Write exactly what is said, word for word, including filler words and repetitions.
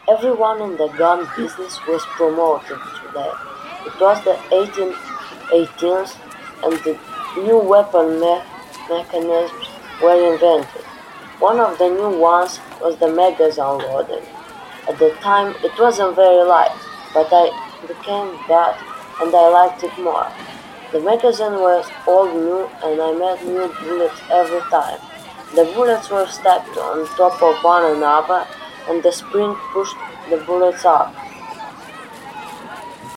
Everyone in the gun business was promoted today. It was the eighteen eighteens and the new weapon me- mechanisms were invented. One of the new ones was the magazine loading. At the time it wasn't very light, but I became that and I liked it more. The magazine was all new and I made new bullets every time. The bullets were stacked on top of one another and the spring pushed the bullets up.